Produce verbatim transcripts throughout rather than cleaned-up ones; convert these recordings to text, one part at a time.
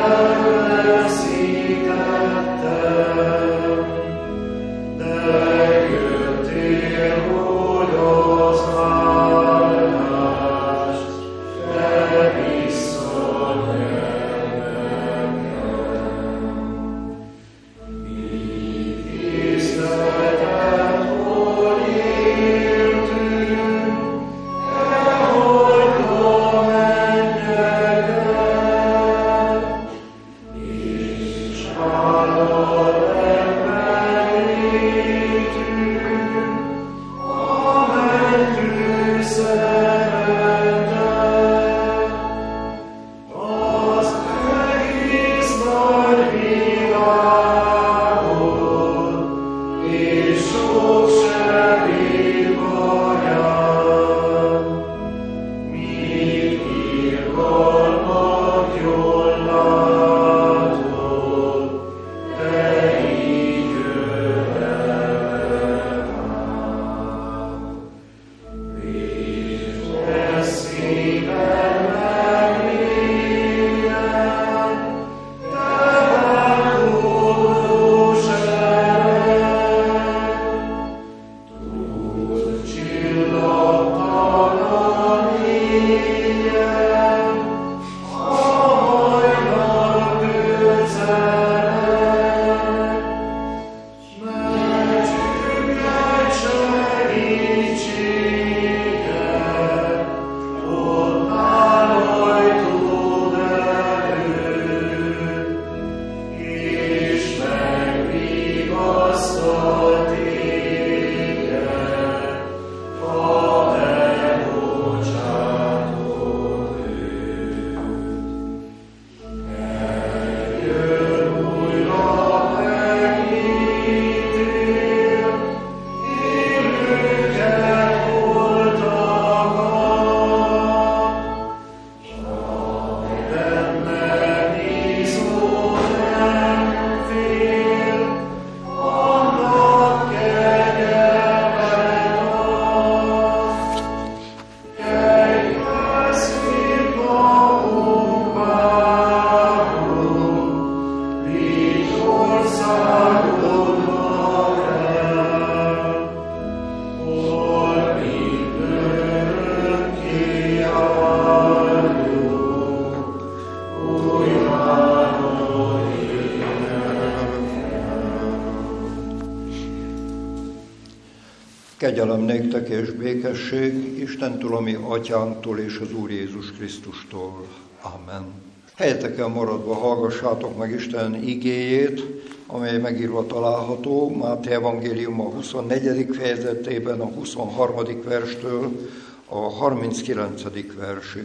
Kegyelem néktek és békesség Istentől, a mi atyánktól és az Úr Jézus Krisztustól. Amen. Helyeteken maradva hallgassátok meg Isten igéjét, amely megírva található Máté evangélium a huszonnegyedik fejezetében, a huszonharmadik verstől a harminckilencedik versig.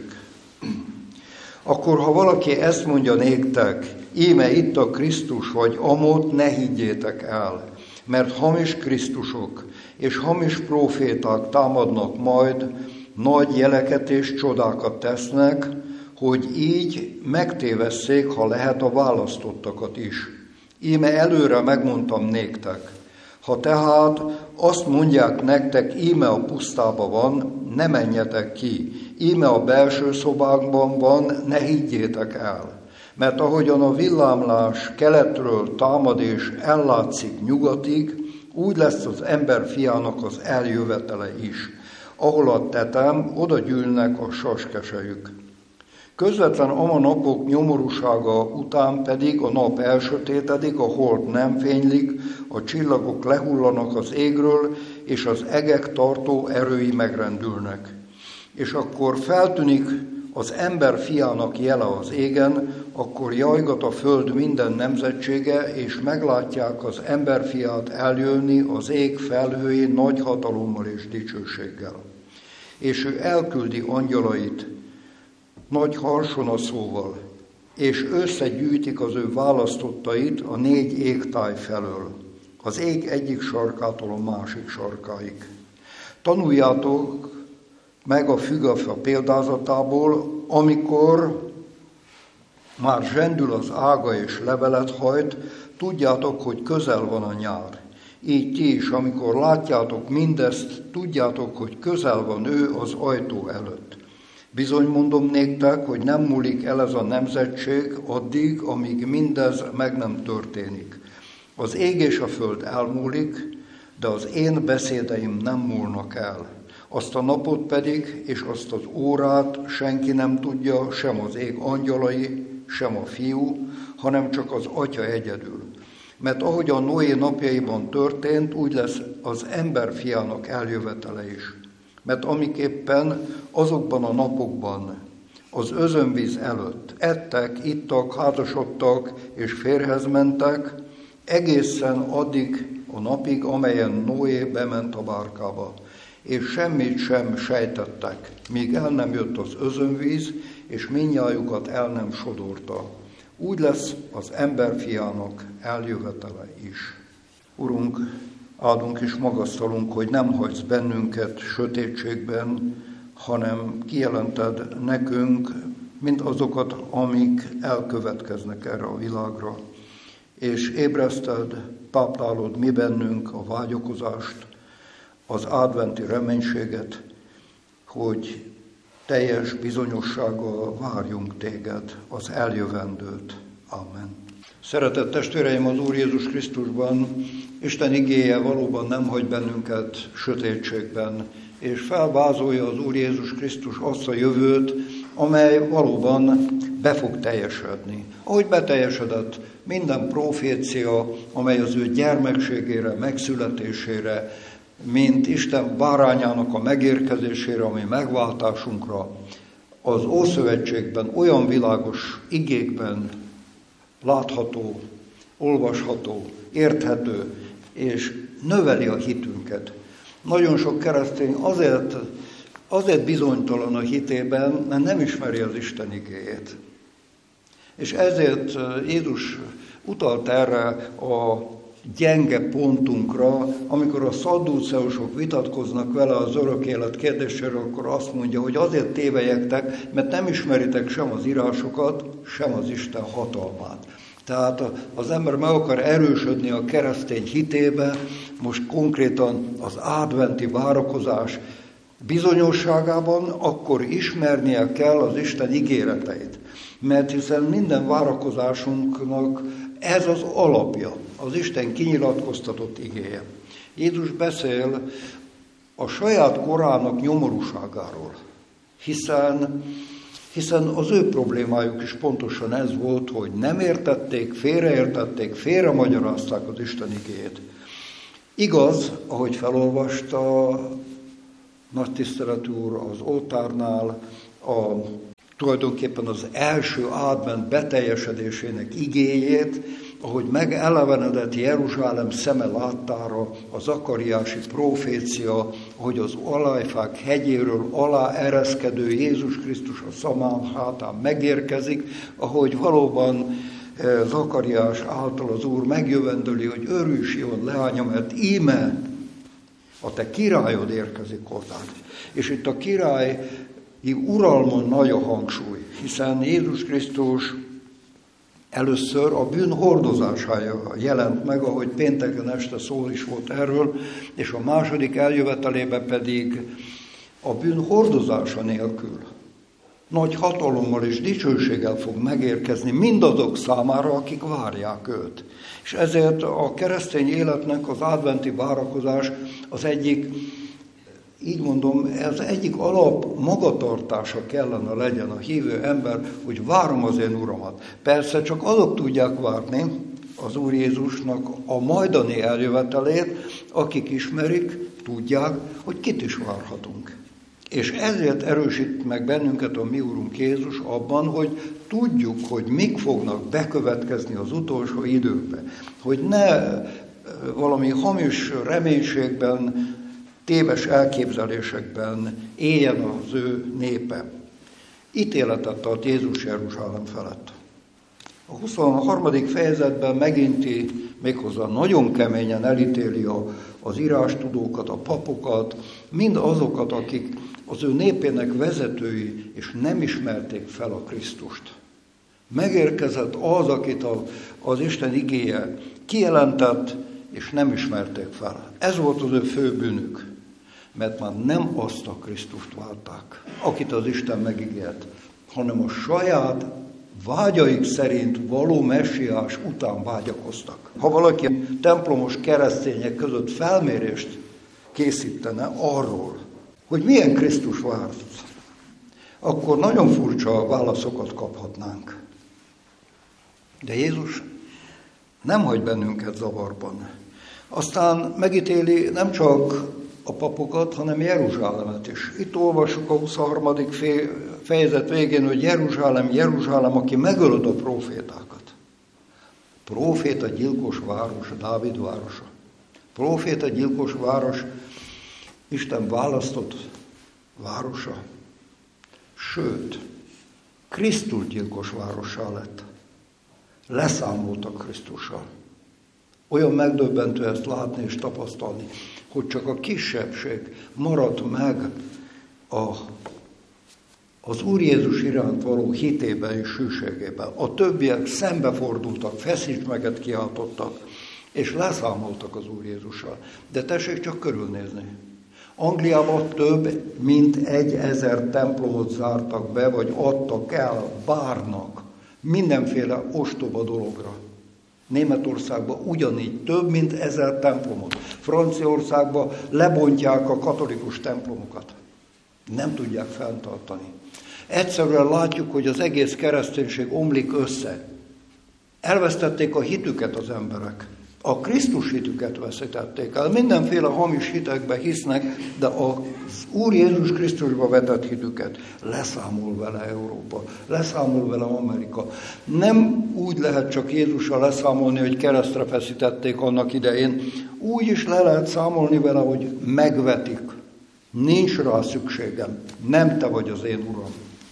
Akkor, ha valaki ezt mondja néktek, íme itt a Krisztus vagy amott, ne higgyétek el, mert hamis Krisztusok és hamis próféták támadnak majd, nagy jeleket és csodákat tesznek, hogy így megtévesszék, ha lehet, a választottakat is. Íme előre megmondtam néktek, ha tehát azt mondják nektek, íme a pusztába van, ne menjetek ki, íme a belső szobákban van, ne higgyétek el. Mert ahogyan a villámlás keletről támad és ellátszik nyugatig, úgy lesz az ember fiának az eljövetele is. Ahol a tetem, oda gyűlnek a saskesejük. Közvetlen ama napok nyomorúsága után pedig a nap elsötétedik, a hold nem fénylik, a csillagok lehullanak az égről, és az egek tartó erői megrendülnek. És akkor feltűnik az ember fiának jele az égen, akkor jajgat a föld minden nemzetsége, és meglátják az ember fiát eljönni az ég felhőjén nagy hatalommal és dicsőséggel. És ő elküldi angyalait nagy harsonaszóval, és összegyűjtik az ő választottait a négy égtáj felől, az ég egyik sarkától a másik sarkáig. Tanuljátok meg a fügefa példázatából, amikor már zsendül az ága és levelet hajt, tudjátok, hogy közel van a nyár. Így ti is, amikor látjátok mindezt, tudjátok, hogy közel van ő az ajtó előtt. Bizony mondom néktek, hogy nem múlik el ez a nemzetség addig, amíg mindez meg nem történik. Az ég és a föld elmúlik, de az én beszédeim nem múlnak el. Azt a napot pedig, és azt az órát senki nem tudja, sem az ég angyalai, sem a fiú, hanem csak az Atya egyedül. Mert ahogy a Noé napjaiban történt, úgy lesz az emberfiának eljövetele is. Mert amiképpen azokban a napokban, az özönvíz előtt ettek, ittak, házasodtak és férjhez mentek, egészen addig a napig, amelyen Noé bement a bárkába. És semmit sem sejtettek, míg el nem jött az özönvíz, és mindnyájukat el nem sodorta. Úgy lesz az emberfiának eljövetele is. Urunk, áldunk és magasztalunk, hogy nem hagysz bennünket sötétségben, hanem kijelented nekünk mind azokat, amik elkövetkeznek erre a világra. És ébreszted, táplálod mi bennünk a vágyakozást, az adventi reménységet, hogy teljes bizonyossággal várjunk téged, az eljövendőt. Amen. Szeretett testvéreim, az Úr Jézus Krisztusban, Isten igéje valóban nem hagy bennünket sötétségben, és felvázolja az Úr Jézus Krisztus azt a jövőt, amely valóban be fog teljesedni. Ahogy beteljesedett minden profécia, amely az ő gyermekségére, megszületésére, mint Isten bárányának a megérkezésére, ami megváltásunkra, az Ószövetségben olyan világos igékben látható, olvasható, érthető, és növeli a hitünket. Nagyon sok keresztény azért, azért bizonytalan a hitében, mert nem ismeri az Isten igéjét. És ezért Jézus utalt erre a gyenge pontunkra, amikor a szadduceusok vitatkoznak vele az örök élet kérdéséről, akkor azt mondja, hogy azért tévelyektek, mert nem ismeritek sem az írásokat, sem az Isten hatalmát. Tehát az ember meg akar erősödni a keresztény hitébe, most konkrétan az adventi várakozás bizonyosságában, akkor ismernie kell az Isten ígéreteit. Mert hiszen minden várakozásunknak ez az alapja, az Isten kinyilatkoztatott igéje. Jézus beszél a saját korának nyomorúságáról, hiszen, hiszen az ő problémájuk is pontosan ez volt, hogy nem értették, félreértették, félremagyarázták az Isten igéjét. Igaz, ahogy felolvasta nagy tiszteletű úr az oltárnál, a tulajdonképpen az első advent beteljesedésének igéjét, ahogy megelevenedett Jeruzsálem szeme láttára a zakariási profécia, hogy az olajfák hegyéről alá ereszkedő Jézus Krisztus a szamám hátán megérkezik, ahogy valóban Zakariás által az Úr megjövendöli, hogy örülj Sion leánya, mert íme a te királyod érkezik hozzád. És itt a királyi uralmon nagy a hangsúly, hiszen Jézus Krisztus először a bűn hordozásája jelent meg, ahogy pénteken este szó is volt erről, és a második eljövetelében pedig a bűn hordozása nélkül nagy hatalommal és dicsőséggel fog megérkezni mindazok számára, akik várják őt. És ezért a keresztény életnek az adventi várakozás az egyik, így mondom, ez egyik alap magatartása kellene legyen a hívő ember, hogy várom az én Uramat. Persze csak azok tudják várni az Úr Jézusnak a majdani eljövetelét, akik ismerik, tudják, hogy kit is várhatunk. És ezért erősít meg bennünket a mi Úrunk Jézus abban, hogy tudjuk, hogy mik fognak bekövetkezni az utolsó időkben. Hogy ne valami hamis reménységben, téves elképzelésekben éljen az ő népe. Ítéletet tart Jézus Jeruzsálem felett. A huszonharmadik fejezetben meginti, méghozzá nagyon keményen elítéli a, az írástudókat, a papokat, mind azokat, akik az ő népének vezetői, és nem ismerték fel a Krisztust. Megérkezett az, akit a, az Isten igéje kijelentett, és nem ismerték fel. Ez volt az ő fő bűnük. mert már nem azt a Krisztust várták, akit az Isten megígért, hanem a saját vágyaik szerint való messiás után vágyakoztak. Ha valaki templomos keresztények között felmérést készítene arról, hogy milyen Krisztus várt, akkor nagyon furcsa válaszokat kaphatnánk. De Jézus nem hagy bennünket zavarban. Aztán megítéli nem csak a papokat, hanem Jeruzsálemet is. Itt olvassuk a huszonharmadik fejezet végén, hogy Jeruzsálem, Jeruzsálem, aki megölöd a prófétákat. Próféta gyilkos város, Dávid városa. Próféta gyilkos város, Isten választott városa. Sőt, Krisztus gyilkos várossá lett. Leszámoltak Krisztussal. Olyan megdöbbentő ezt látni és tapasztalni, hogy csak a kisebbség maradt meg a, az Úr Jézus iránt való hitében és hűségében. A többiek szembefordultak, feszítmeget kiáltottak, és leszámoltak az Úr Jézussal. De tessék csak körülnézni. Angliában több mint egy ezer templomot zártak be, vagy adtak el bárnak mindenféle ostoba dologra. Németországban ugyanígy több mint ezer templomot. Franciaországban lebontják a katolikus templomokat. Nem tudják fenntartani. Egyszerűen látjuk, hogy az egész kereszténység omlik össze. Elvesztették a hitüket az emberek. A Krisztus hitüket veszítették el. Mindenféle hamis hitekbe hisznek, de az Úr Jézus Krisztusba vetett hitüket leszámol vele Európa, leszámol vele Amerika. Nem úgy lehet csak Jézussal leszámolni, hogy keresztre feszítették annak idején. Úgy is le lehet számolni vele, hogy megvetik. Nincs rá szükségem. Nem te vagy az én Uram.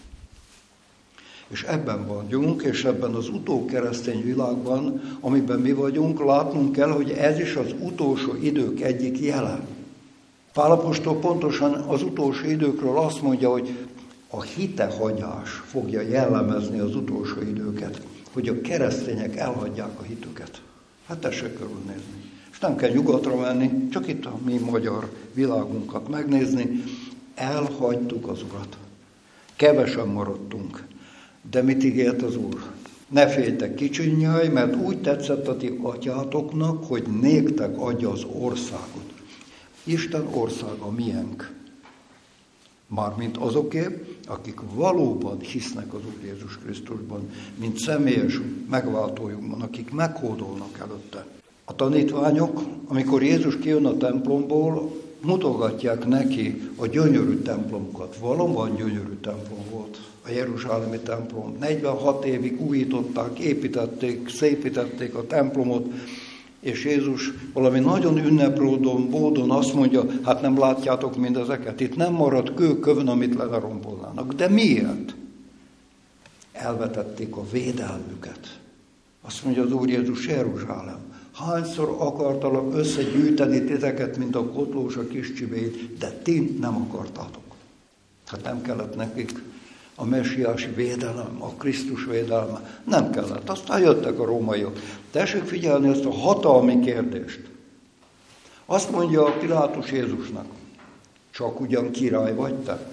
És ebben vagyunk, és ebben az utókeresztény világban, amiben mi vagyunk, látnunk kell, hogy ez is az utolsó idők egyik jele. Pál apostol pontosan az utolsó időkről azt mondja, hogy a hitehagyás fogja jellemezni az utolsó időket, hogy a keresztények elhagyják a hitüket. Hát tessék körülnézni. És nem kell nyugatra menni, csak itt a mi magyar világunkat megnézni. Elhagytuk az Urat. Kevesen maradtunk. De mit ígért az Úr? Ne féltek kicsinyelj, mert úgy tetszett a ti atyátoknak, hogy néktek adja az országot. Isten országa miénk. Mármint azoké, akik valóban hisznek az Úr Jézus Krisztusban, mint személyes megváltójunkban, akik meghódolnak előtte. A tanítványok, amikor Jézus kijön a templomból, mutogatják neki a gyönyörű templomokat. Valóban gyönyörű templom volt a jeruzsálemi templom. negyvenhat évig újították, építették, szépítették a templomot, és Jézus valami nagyon ünneplódon, bódon azt mondja, hát nem látjátok mindezeket, itt nem marad kőkövön, amit lerombolnának. De miért? Elvetették a védelmüket. Azt mondja az Úr Jézus, Jeruzsálem, hányszor akartalak összegyűjteni titeket, mint a kotlós a kis csibét, de ti nem akartátok. Hát nem kellett nekik a messiási védelem, a Krisztus védelme. Nem kellett. Aztán jöttek a rómaiak. Tessék figyelni ezt a hatalmi kérdést. Azt mondja a Pilátus Jézusnak, csak ugyan király vagy te?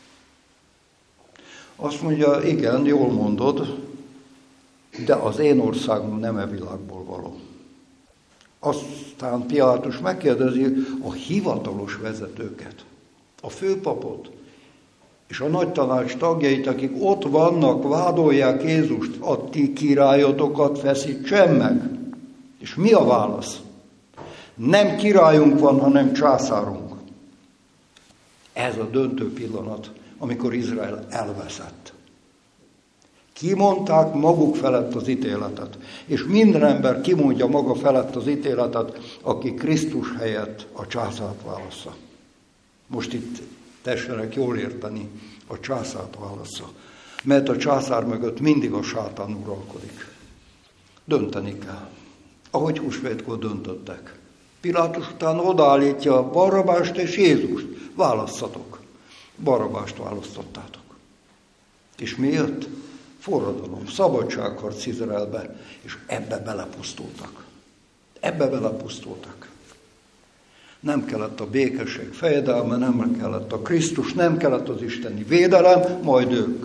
Azt mondja, igen, jól mondod, de az én országom nem e világból való. Aztán Pilátus megkérdezi a hivatalos vezetőket, a főpapot, és a nagy tanács tagjait, akik ott vannak, vádolják Jézust, a ti királyotokat feszítsen meg. És mi a válasz? Nem királyunk van, hanem császárunk. Ez a döntő pillanat, amikor Izrael elveszett. Kimondták maguk felett az ítéletet, és minden ember kimondja maga felett az ítéletet, aki Krisztus helyett a császárt válassza. Most itt tessenek jól érteni, a császárt válassza, mert a császár mögött mindig a sátán uralkodik. Dönteni kell, ahogy húsvétkor döntöttek. Pilátus után odaállítja Barrabást és Jézust. Válasszatok. Barrabást választottátok. És mi jött? Forradalom, szabadságharc Izraelbe, és ebbe belepusztultak. Ebbe belepusztultak. Nem kellett a békesség fejedelme, nem kellett a Krisztus, nem kellett az isteni védelem, majd ők.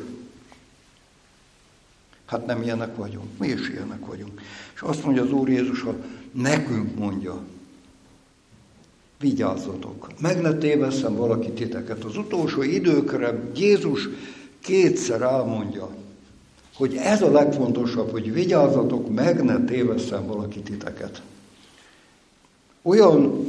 Hát nem ilyenek vagyunk, mi is ilyenek vagyunk. És azt mondja az Úr Jézus, ha nekünk mondja, vigyázzatok, meg ne tévesszem valaki titeket. Az utolsó időkre Jézus kétszer elmondja, hogy ez a legfontosabb, hogy vigyázzatok, meg ne tévesszem valaki titeket. Olyan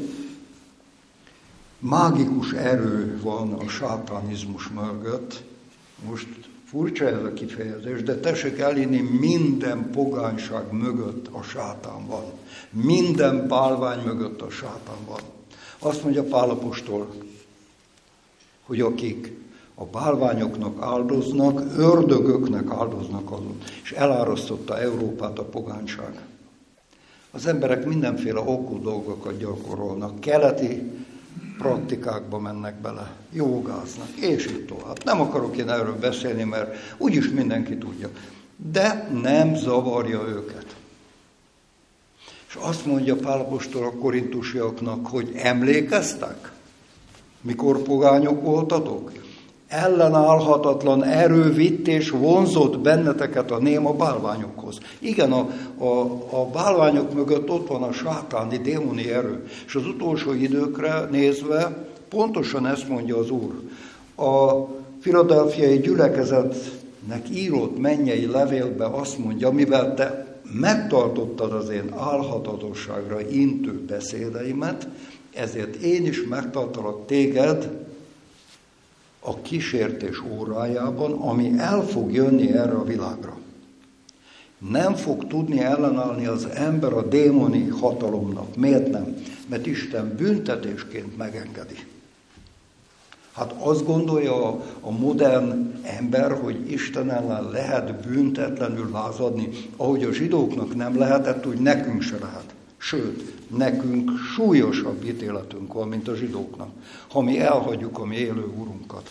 mágikus erő van a sátánizmus mögött, most furcsa ez a kifejezés, de tessék elinni, minden pogányság mögött a sátán van. Minden bálvány mögött a sátán van. Azt mondja Pál apostol, hogy akik a bálványoknak áldoznak, ördögöknek áldoznak azon, és elárasztotta Európát a pogányság. Az emberek mindenféle okú dolgokat gyakorolnak, keleti praktikákba mennek bele, jogáznak, és így tovább. Nem akarok én erről beszélni, mert úgyis mindenki tudja. De nem zavarja őket. És azt mondja Pál apostol a korintusiaknak, hogy emlékeztek, mikor pogányok voltatok? Ellenállhatatlan erő vitt és vonzott benneteket a néma bálványokhoz. Igen, a, a, a bálványok mögött ott van a sátáni, démoni erő. És az utolsó időkre nézve pontosan ezt mondja az Úr. A filadelfiai gyülekezetnek írott mennyei levélbe azt mondja, mivel te megtartottad az én álhatatosságra intő beszédeimet, ezért én is megtartalak téged a kísértés órájában, ami el fog jönni erre a világra. Nem fog tudni ellenállni az ember a démoni hatalomnak. Miért nem? Mert Isten büntetésként megengedi. Hát azt gondolja a, a modern ember, hogy Isten ellen lehet büntetlenül lázadni, ahogy a zsidóknak nem lehetett, úgy nekünk se lehet. Sőt, nekünk súlyosabb ítéletünk van, mint a zsidóknak, ha mi elhagyjuk a mi élő Urunkat.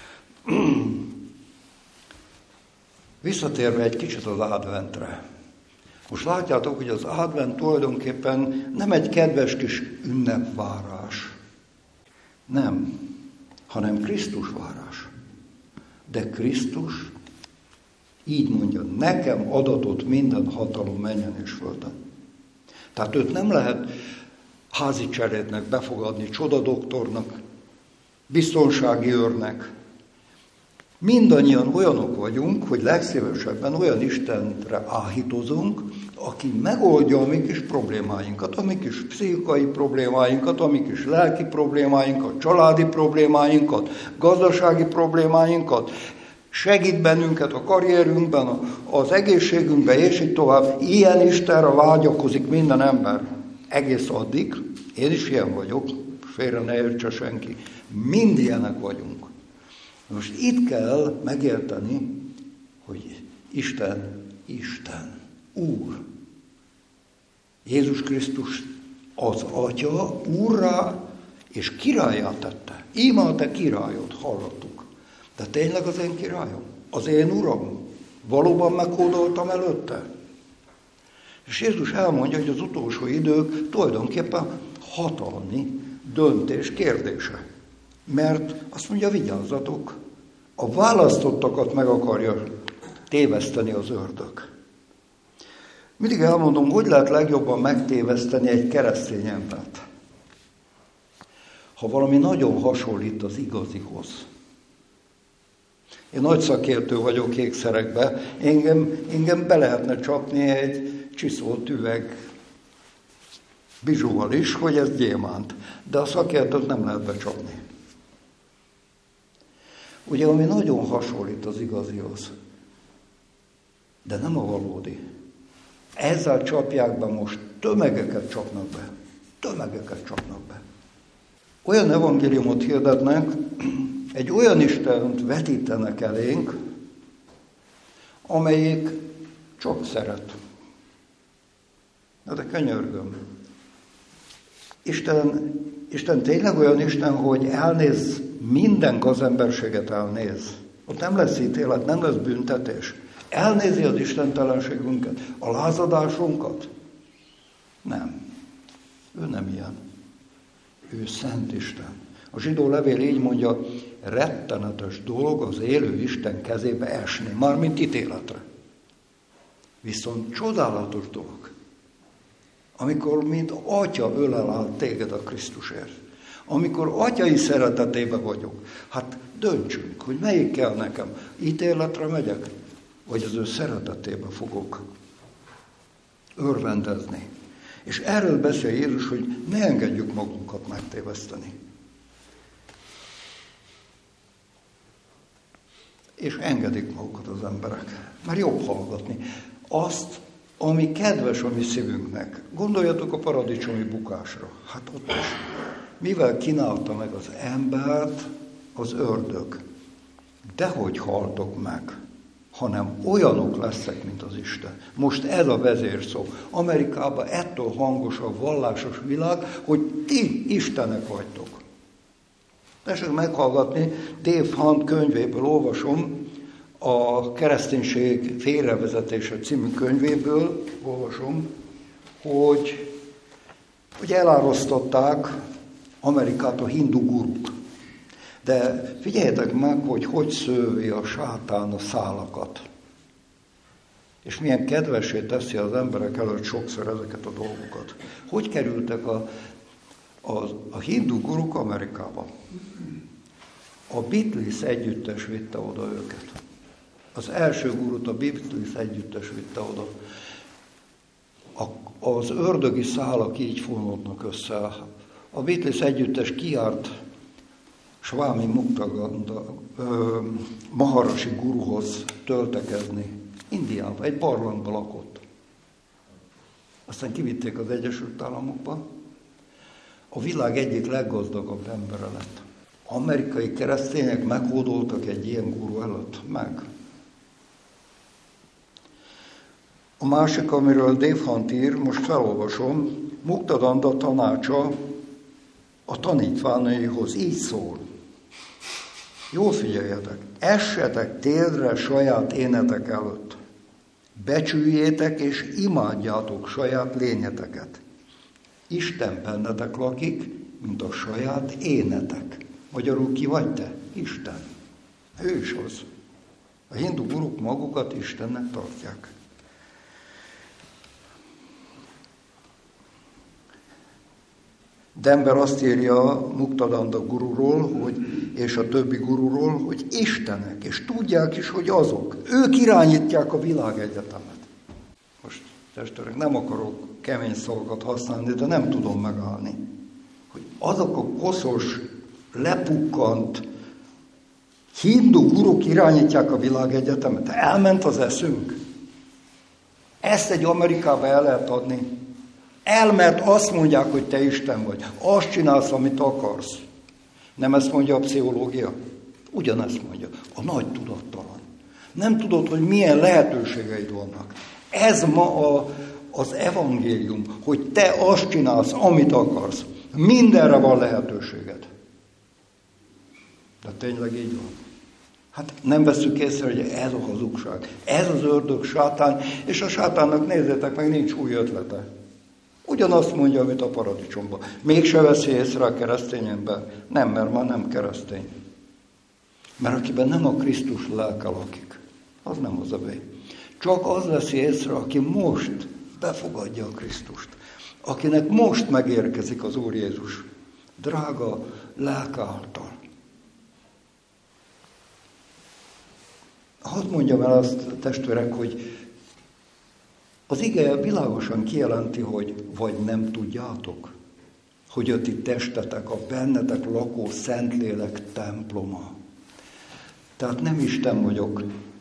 Visszatérve egy kicsit az adventre. Most látjátok, hogy az advent tulajdonképpen nem egy kedves kis ünnepvárás. Nem, hanem Krisztus várás. De Krisztus így mondja, nekem adatott minden hatalom mennyen és földön. Tehát őt nem lehet házi cserédnek befogadni, csodadoktornak, biztonsági őrnek. Mindannyian olyanok vagyunk, hogy legszívesebben olyan Istenre áhítozunk, aki megoldja a mi kis problémáinkat, a mi kis pszichikai problémáinkat, a mi kis lelki problémáinkat, családi problémáinkat, gazdasági problémáinkat, segít bennünket a karrierünkben, az egészségünkben, és így tovább. Ilyen Istenre vágyakozik minden ember. Egész addig, én is ilyen vagyok, félre ne értse senki, mind ilyenek vagyunk. Most itt kell megérteni, hogy Isten, Isten, Úr. Jézus Krisztus az Atya Úrrá és királyá tette. Íme a te királyod, hallottuk. De tényleg az én királyom? Az én Uram? Valóban meghódoltam előtte? És Jézus elmondja, hogy az utolsó idők tulajdonképpen hatalmi döntés kérdése. Mert azt mondja, vigyázzatok, a választottakat meg akarja téveszteni az ördög. Mindig elmondom, hogy lehet legjobban megtéveszteni egy keresztény embert. Ha valami nagyon hasonlít az igazihoz. Én nagy szakértő vagyok ékszerekbe, engem, engem be lehetne csapni egy csiszolt üveg bizsúval is, hogy ez gyémánt. De a szakértőt nem lehet becsapni. Ugye, ami nagyon hasonlít az igazihoz, de nem a valódi. Ezzel csapják be most, tömegeket csapnak be. Tömegeket csapnak be. Olyan evangéliumot hirdetnek, egy olyan Istent vetítenek elénk, amelyik csak szeret. Na de könyörgöm. Isten, Isten tényleg olyan Isten, hogy elnéz, minden gazemberséget elnéz. Ott nem lesz ítélet, nem lesz büntetés. Elnézi az istentelenségünket, a lázadásunkat? Nem. Ő nem ilyen. Ő Szent Isten. A zsidó levél így mondja, rettenetes dolog az élő Isten kezébe esni, mármint ítéletre. Viszont csodálatos dolog, amikor mint atya ölel át téged a Krisztusért. Amikor atyai szeretetébe vagyok, hát döntsünk, hogy melyik kell nekem. Ítéletre megyek, vagy az ő szeretetébe fogok örvendezni. És erről beszél Jézus, hogy ne engedjük magunkat megtéveszteni. És engedik magukat az emberek, mert jobb hallgatni azt, ami kedves a mi szívünknek. Gondoljatok a paradicsomi bukásra. Hát ott is. Mivel kínálta meg az embert az ördög? Dehogy haltok meg, hanem olyanok leszek, mint az Isten. Most ez a vezérszó. Amerikában ettől hangos a vallásos világ, hogy ti Istenek vagytok. Tessék meghallgatni, Dave Hunt könyvéből olvasom, a Kereszténység félrevezetése című könyvéből olvasom, hogy, hogy elárasztották Amerikát a hindu guruk. De figyeljetek meg, hogy hogy szövi a sátán a szálakat. És milyen kedvessé teszi az emberek előtt sokszor ezeket a dolgokat. Hogy kerültek a, a, a hindu guruk Amerikába? A Beatles együttes vitte oda őket. Az első gurut a Beatles együttes vitte oda. A, az ördögi szálak így fonódnak össze. A Beatles együttes kiárt Swami Muktaganda Maharishi guruhoz töltekezni. Indiában, egy barlangban lakott. Aztán kivitték az Egyesült Államokba. A világ egyik leggazdagabb embere lett. Amerikai keresztények meghódoltak egy ilyen guru előtt. Meg. A másik, amiről Dave Hunt ír, most felolvasom, Muktadanda tanácsa a tanítványaihoz így szól. Jól figyeljetek, essetek térdre saját énetek előtt. Becsüljétek és imádjátok saját lényeteket. Isten bennetek lakik, mint a saját énetek. Magyarul ki vagy te? Isten. Ő is az. A hindu guruk magukat Istennek tartják. Denver azt írja Muktadanda gururól, hogy, és a többi gururól, hogy Istenek, és tudják is, hogy azok. Ők irányítják a világegyetemet. Most, testvérek, nem akarok kemény szavakat használni, de nem tudom megállni. Hogy azok a koszos, lepukkant hindu guruk irányítják a világegyetemet. Elment az eszünk. Ezt egy Amerikába el lehet adni. El, mert azt mondják, hogy te Isten vagy. Azt csinálsz, amit akarsz. Nem ezt mondja a pszichológia? Ugyanezt mondja. A nagy tudattalan. Nem tudod, hogy milyen lehetőségeid vannak. Ez ma a, az evangélium, hogy te azt csinálsz, amit akarsz. Mindenre van lehetőséged. De tényleg így van. Hát nem veszük észre, hogy ez a hazugság. Ez az ördög, sátán, és a sátánnak nézzétek meg, nincs új ötlete. Ugyanazt mondja, amit a paradicsomban. Mégse veszi észre a keresztény ember. Nem, mert már nem keresztény. Mert akiben nem a Krisztus lelke lakik, az nem az övé. Csak az veszi észre, aki most befogadja a Krisztust. Akinek most megérkezik az Úr Jézus. Drága lelke által. Hadd mondjam el azt, testvérek, hogy az ige világosan kijelenti, hogy vagy nem tudjátok, hogy a ti testetek a bennetek lakó Szentlélek temploma. Tehát nem Isten vagyok,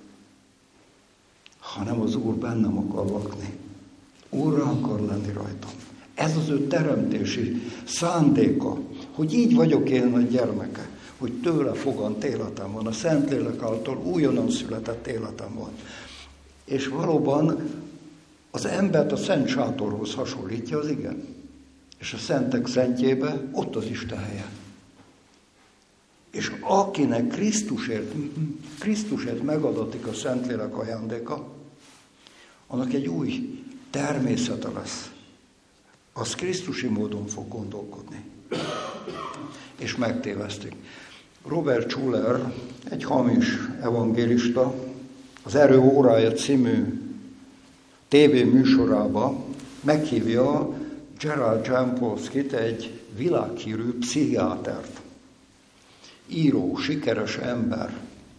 hanem az Úr bennem akar lakni. Úrra akar lenni rajtam. Ez az ő teremtési szándéka, hogy így vagyok én a gyermeke, hogy tőle fogant életem van, a Szentlélek által újonnan született életem van. És valóban az embert a Szent Sátorhoz hasonlítja az ige. És a szentek szentjébe ott az Isten helye. És akinek Krisztusért, Krisztusért megadatik a Szentlélek ajándéka, annak egy új természete lesz. Az krisztusi módon fog gondolkodni. és megtévesztik. Robert Schuller, egy hamis evangélista, az Erő órája című tévéműsorába meghívja Gerald Jampolskit, egy világhírű pszichiátert. Író, sikeres ember.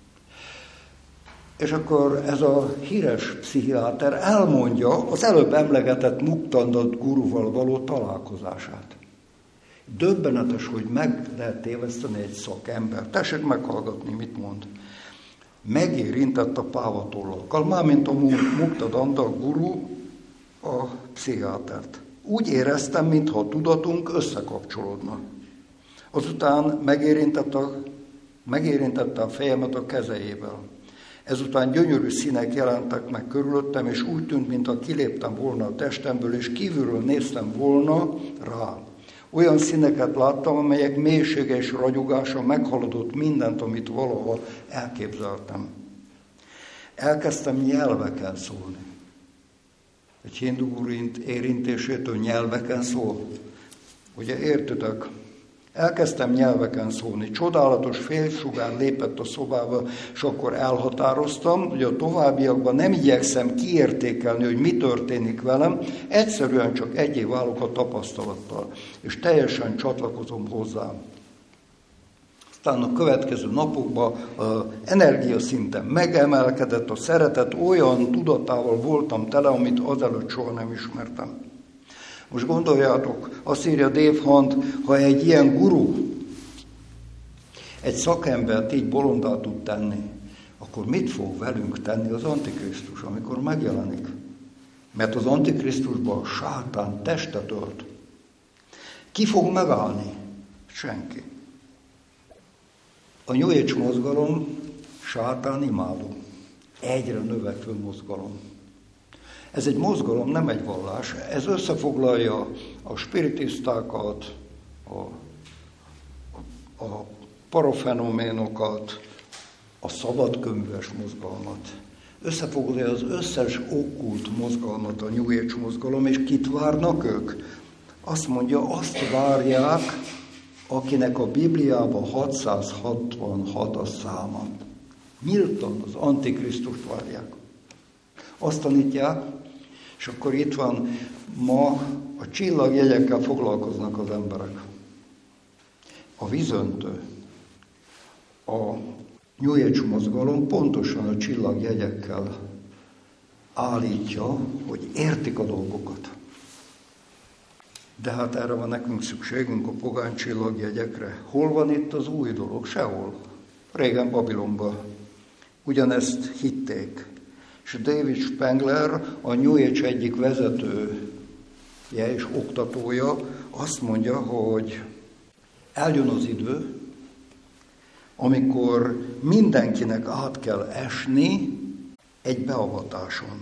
És akkor ez a híres pszichiáter elmondja az előbb emlegetett Muktandat guruval való találkozását. Döbbenetes, hogy meg lehet téveszteni egy szakember. Tessék meghallgatni, mit mond. Megérintett a pávatollakkal, mármint a Muktandat guru a pszichiátert. Úgy éreztem, mintha a tudatunk összekapcsolódna. Azután megérintette a, megérintette a fejemet a kezeivel. Ezután gyönyörű színek jelentek meg körülöttem, és úgy tűnt, mintha kiléptem volna a testemből, és kívülről néztem volna rá. Olyan színeket láttam, amelyek mélysége és ragyogása meghaladott mindent, amit valaha elképzeltem. Elkezdtem nyelveken szólni. Egy hindu guru érintésétől nyelveken szól. Ugye értitek? Elkezdtem nyelveken szólni. Csodálatos félsugár lépett a szobába, és akkor elhatároztam, hogy a továbbiakban nem igyekszem kiértékelni, hogy mi történik velem, egyszerűen csak egyé válok a tapasztalattal, és teljesen csatlakozom hozzá. Aztán a következő napokban az energiaszintem megemelkedett, a szeretet olyan tudatával voltam tele, amit azelőtt soha nem ismertem. Most gondoljátok, azt írja Dave Hunt, ha egy ilyen guru egy szakembert így bolondá tud tenni, akkor mit fog velünk tenni az Antikrisztus, amikor megjelenik? Mert az Antikrisztusban a sátán testet ölt. Ki fog megállni? Senki. A New Age mozgalom sátán imádó. Egyre növekvő mozgalom. Ez egy mozgalom, nem egy vallás. Ez összefoglalja a spiritisztákat, a, a parafenoménokat, a szabadkönyves mozgalmat. Összefoglalja az összes okkult mozgalmat a New Age mozgalom, és kit várnak ők? Azt mondja, azt várják, akinek a Bibliában hatszázhatvanhat a száma. Milton, az Antikrisztust várják. Azt tanítják, és akkor itt van, ma a csillagjegyekkel foglalkoznak az emberek. A vízöntő, a New Age mozgalom pontosan a csillagjegyekkel állítja, hogy értik a dolgokat. De hát erre van nekünk szükségünk, a pogány csillagjegyekre. Hol van itt az új dolog? Sehol. Régen Babilonban. Ugyanezt hitték. És David Spengler, a New Age egyik vezetője és oktatója azt mondja, hogy eljön az idő, amikor mindenkinek át kell esni egy beavatáson.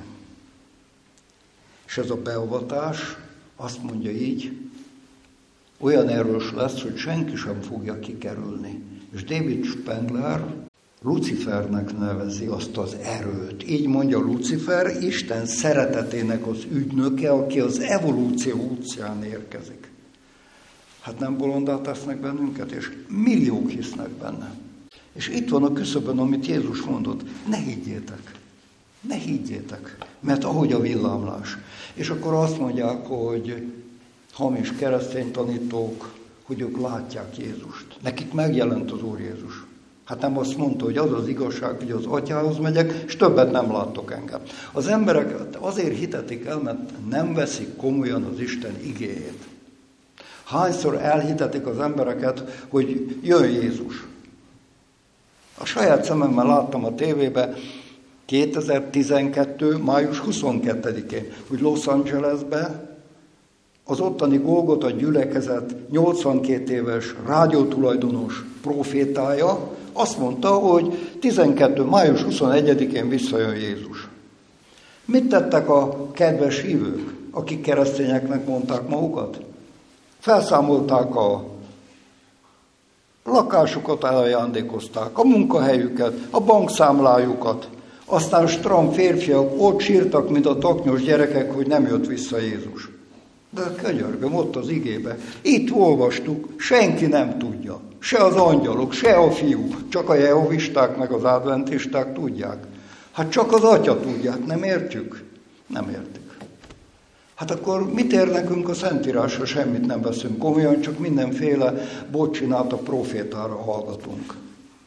És ez a beavatás, azt mondja így, olyan erős lesz, hogy senki sem fogja kikerülni. És David Spengler Lucifernek nevezi azt az erőt. Így mondja Lucifer, Isten szeretetének az ügynöke, aki az evolúció útján érkezik. Hát nem bolondá tesznek bennünket, és milliók hisznek benne. És itt van a küszöbön, amit Jézus mondott, ne higgyétek, ne higgyétek, mert ahogy a villámlás. És akkor azt mondják, hogy hamis keresztény tanítók, hogy ők látják Jézust. Nekik megjelent az Úr Jézus. Hát nem azt mondta, hogy az az igazság, hogy az atyához megyek, és többet nem láttok engem. Az emberek azért hitetik el, mert nem veszik komolyan az Isten igéjét. Hányszor elhitetik az embereket, hogy jön Jézus. A saját szememmel láttam a tévébe kétezer-tizenkettő. május huszonkettedikén, hogy Los Angelesben az ottani Golgota gyülekezet nyolcvankét éves rádiótulajdonos profétája azt mondta, hogy tizenkettő. május huszonegyedikén visszajön Jézus. Mit tettek a kedves hívők, akik keresztényeknek mondták magukat? Felszámolták a lakásukat, elajándékozták, a munkahelyüket, a bankszámlájukat. Aztán strand férfiak ott sírtak, mint a taknyos gyerekek, hogy nem jött vissza Jézus. De könyörgöm, ott az igébe. Itt olvastuk, senki nem tudja. Se az angyalok, se a fiú. Csak a jehovisták meg az adventisták tudják. Hát csak az atya tudják, nem értjük? Nem értjük. Hát akkor mit ér nekünk a Szentírás, ha semmit nem veszünk komolyan, csak mindenféle bocsinát a profétára hallgatunk.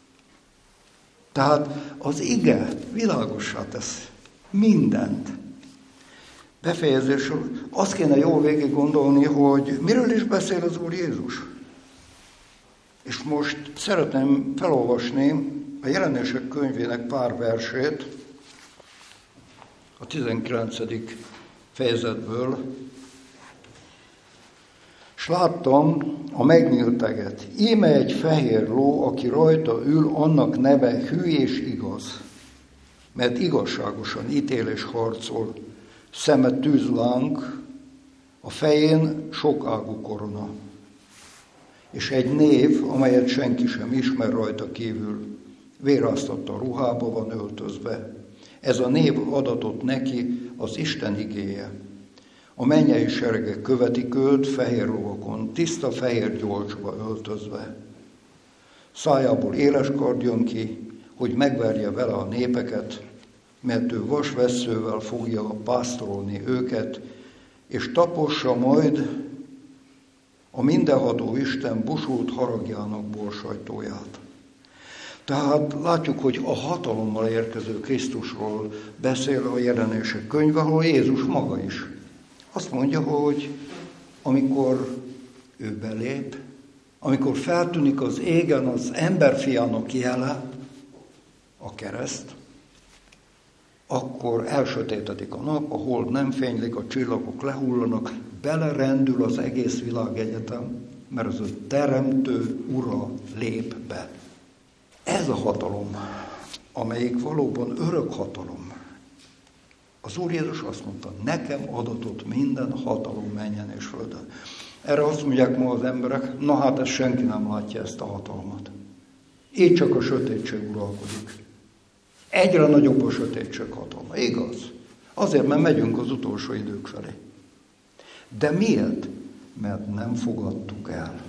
Tehát az ige világossá tesz mindent. Befejezésről azt kéne jól végig gondolni, hogy miről is beszél az Úr Jézus. És most szeretném felolvasni a Jelenések könyvének pár versét, a tizenkilencedik fejezetből. S láttam a megnyílt eget. Íme egy fehér ló, aki rajta ül, annak neve hű és igaz, mert igazságosan ítél és harcol. Szeme tűzláng, a fején sokágú korona. És egy név, amelyet senki sem ismer rajta kívül, véráztatta ruhába van öltözve. Ez a név adatott neki az Isten igéje. A mennyei seregek követik őt fehér lovakon, tiszta fehér gyolcsba öltözve. Szájából éles kard jön ki, hogy megverje vele a népeket, mert ő vasvesszővel fogja pásztorolni őket, és tapossa majd a mindenható Isten busult haragjának borsajtóját. Tehát látjuk, hogy a hatalommal érkező Krisztusról beszél a Jelenések könyve, ahol Jézus maga is. Azt mondja, hogy amikor ő belép, amikor feltűnik az égen az emberfiának jele, a kereszt, akkor elsötétedik a nap, a hold nem fénylik, a csillagok lehullanak, belerendül az egész világegyetem, mert az ő teremtő ura lép be. Ez a hatalom, amelyik valóban örök hatalom. Az Úr Jézus azt mondta, nekem adatott minden hatalom mennyen és földön. Erre azt mondják ma az emberek, na hát ezt senki nem látja, ezt a hatalmat. Így csak a sötétség uralkodik. Egyre nagyobb a sötétség hatalma, igaz? Azért, mert megyünk az utolsó idők felé. De miért? Mert nem fogadtuk el.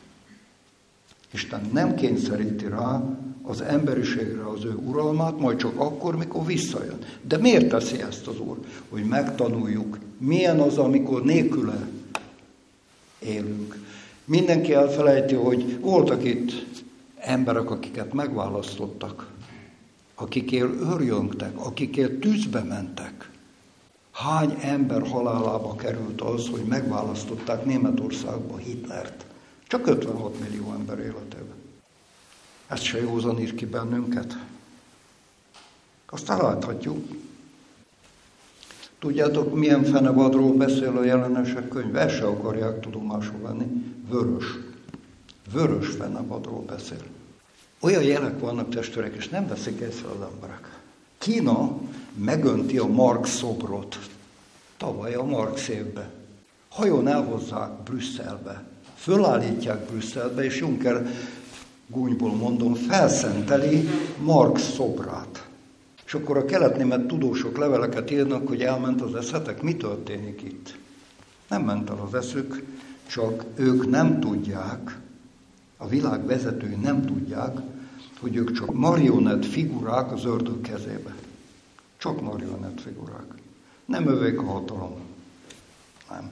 Isten nem kényszeríti rá az emberiségre az ő uralmát, majd csak akkor, mikor visszajön. De miért teszi ezt az Úr? Hogy megtanuljuk, milyen az, amikor nélküle élünk. Mindenki elfelejti, hogy voltak itt emberek, akiket megválasztottak, akikért örjöngtek, akikért tűzbe mentek. Hány ember halálába került az, hogy megválasztották Németországba Hitlert? Csak ötvenhat millió ember életében. Ez se józanít ki bennünket. Aztán láthatjuk. Tudjátok, milyen fenevadról beszél a Jelenések könyv? Ezt se akarják tudomásul venni. Vörös. Vörös fenevadról beszél. Olyan jelek vannak, testvérek, és nem veszik észre az emberek. Kína megönti a Marx szobrot. Tavaly a Marx évben. Hajón elhozzák Brüsszelbe. Fölállítják Brüsszelbe, és Juncker gúnyból mondom, felszenteli Marx szobrát. És akkor a keletnémet tudósok leveleket írnak, hogy elment az eszetek. Mi történik itt? Nem ment el az eszük, csak ők nem tudják, a világ vezetői nem tudják, hogy ők csak marionett figurák az ördög kezébe. Csak marionett figurák. Nem övék a hatalom. Nem.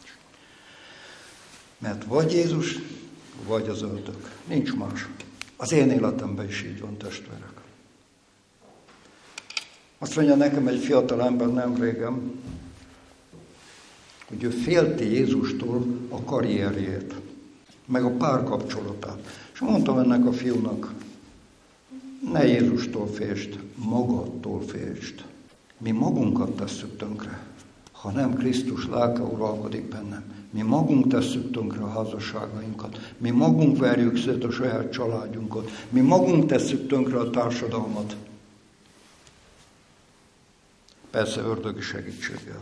Mert vagy Jézus, vagy az ördög. Nincs más. Az én életemben is így van, testvérek. Azt mondja nekem egy fiatal ember nem régen, hogy ő félti Jézustól a karrierjét, meg a párkapcsolatát. És mondtam ennek a fiúnak, ne Jézustól féltsd, magadtól féltsd. Mi magunkat tesszük tönkre, ha nem Krisztus lelke uralkodik bennem. Mi magunk tesszük tönkre a házasságainkat, mi magunk verjük szét a saját családjunkat, mi magunk tesszük tönkre a társadalmat. Persze ördögi segítséggel.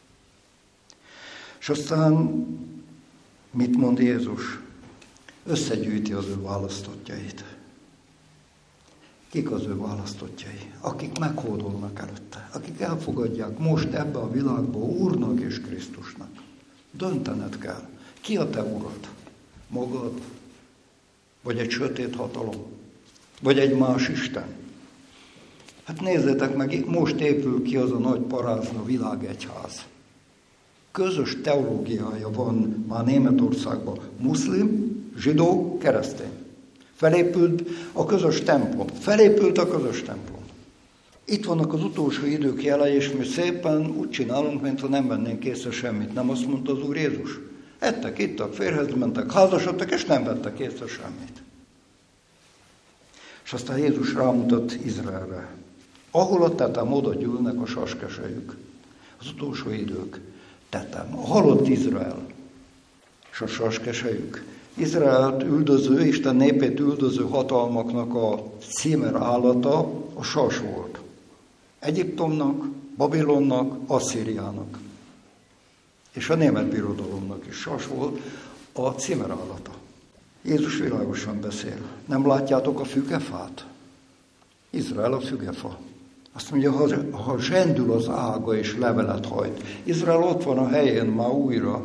És aztán mit mond Jézus? Összegyűjti az ő választottjait. Kik az ő választottjai? Akik meghódolnak előtte, akik elfogadják most ebbe a világba Úrnak és Krisztusnak. Döntened kell. Ki a te urad? Magad? Vagy egy sötét hatalom? Vagy egy más Isten? Hát nézzétek meg, most épül ki az a nagy parázna világegyház. Közös teológiája van már Németországban. Muszlim, zsidó, keresztény. Felépült a közös templom. Felépült a közös templom. Itt vannak az utolsó idők jelei, és mi szépen úgy csinálunk, mintha nem vennénk észre semmit. Nem azt mondta az Úr Jézus? Ettek, ittak, férjhez mentek, házasodtak, és nem vettek észre semmit. És aztán Jézus rámutat Izraelre. Ahol a tetem, oda gyűlnek a saskesejük. Az utolsó idők. Tetem. A halott Izrael. És a saskesejük. Izraelt üldöző, Isten népét üldöző hatalmaknak a címer állata a sas volt. Egyiptomnak, Babilonnak, Asszíriának. És a német birodalomnak is sas volt a címer állata. Jézus világosan beszél. Nem látjátok a fügefát? Izrael a fügefa. Azt mondja, ha, ha zsendül az ága és levelet hajt. Izrael ott van a helyén már újra.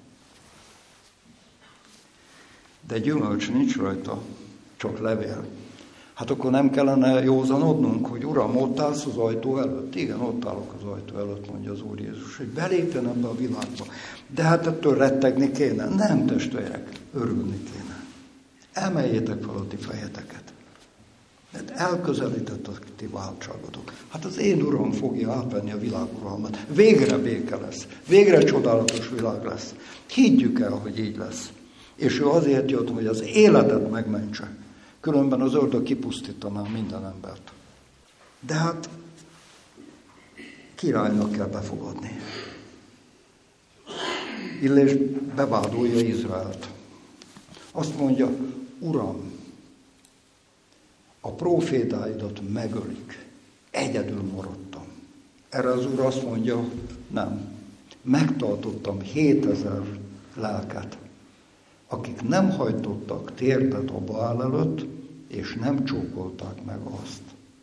De gyümölcs nincs rajta, csak levél. Hát akkor nem kellene józanodnunk, hogy Uram, ott állsz az ajtó előtt? Igen, ott állok az ajtó előtt, mondja az Úr Jézus, hogy belépjen ebbe a világba. De hát ettől rettegni kéne. Nem, testvérek, örülni kéne. Emeljétek fel a ti fejeteket. Mert elközelített a ti váltságotok. Hát az én Uram fogja átvenni a világuralmat. Végre béke lesz. Végre csodálatos világ lesz. Higgyük el, hogy így lesz. És ő azért jött, hogy az életet megmentse. Különben az ördög kipusztítaná minden embert. De hát királynak kell befogadni. Illés bevádolja Izraelt. Azt mondja, Uram, a prófétáidat megölik. Egyedül maradtam. Erre az Úr azt mondja, nem. Megtartottam hétezer lelket, akik nem hajtottak térdet a Baál előtt, és nem csókolták meg azt.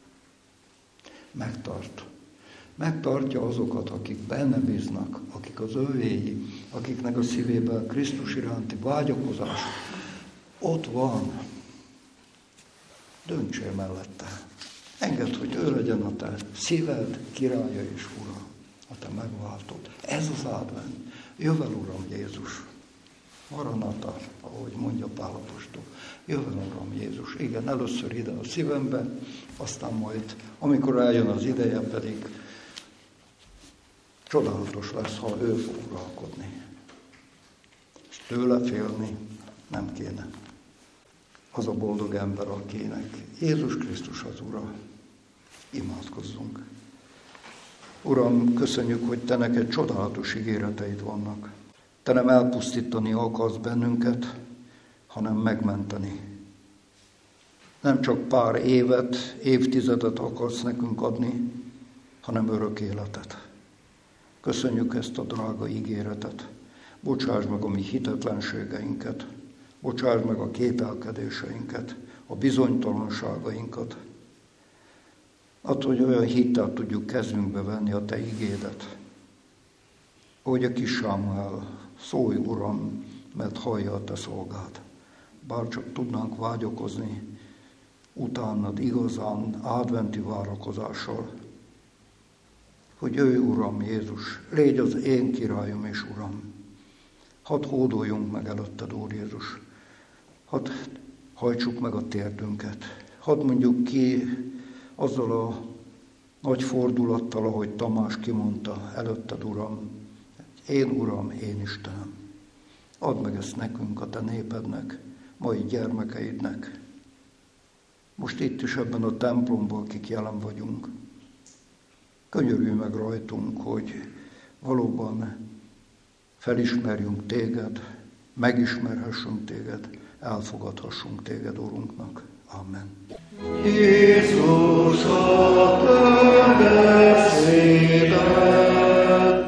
Megtart. Megtartja azokat, akik benne bíznak, akik az övéi, akiknek a szívében Krisztus iránti vágyakozás ott van. Döntsél mellette. Engedd, hogy ő legyen a te szíved, királya és ura, a te megváltod. Ez az advent. Jövel, Uram Jézus. Maranata, ahogy mondja Pál apostol. Jövel, Uram Jézus. Igen, először ide a szívembe, aztán majd, amikor eljön az ideje, pedig csodálatos lesz, ha ő fog uralkodni. És tőle félni nem kéne. Az a boldog ember, akinek Jézus Krisztus az Ura. Imádkozzunk. Uram, köszönjük, hogy te neked csodálatos ígéreteid vannak. Te nem elpusztítani akarsz bennünket, hanem megmenteni. Nem csak pár évet, évtizedet akarsz nekünk adni, hanem örök életet. Köszönjük ezt a drága ígéretet. Bocsáss meg a mi hitetlenségeinket, bocsáss meg a kételkedéseinket, a bizonytalanságainkat. Attól, hogy olyan hittel tudjuk kezünkbe venni a te igédet. Ahogy a kis Sámuel, szólj, Uram, mert hallja a te szolgád. Bár csak tudnánk vágyakozni utánad igazán adventi várakozással, hogy jöjj, Uram Jézus, légy az én királyom és Uram. Hadd hódoljunk meg előtted, Úr Jézus. Hadd hajtsuk meg a térdünket. Hadd mondjuk ki azzal a nagy fordulattal, ahogy Tamás kimondta, előtted, Uram, én Uram, én Istenem. Add meg ezt nekünk, a te népednek, mai gyermekeidnek. Most itt is ebben a templomban, akik jelen vagyunk. Könyörülj meg rajtunk, hogy valóban felismerjünk téged, megismerhessünk téged, elfogadhassunk téged, Urunknak. Amen. Jézus, a te beszéded,